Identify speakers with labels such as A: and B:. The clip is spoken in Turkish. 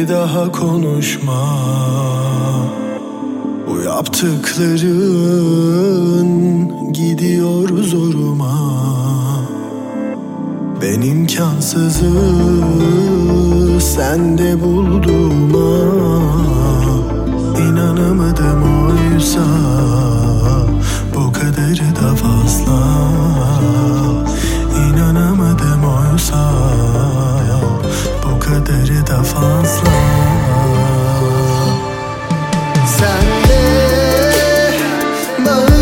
A: bir daha konuşma. Bu yaptıkların gidiyor zoruma. Ben imkansızı sende bulduğuma İnanamadım oysa bu kadarı da fazla. İnanamadım oysa bu kadarı da fazla. Sen de bana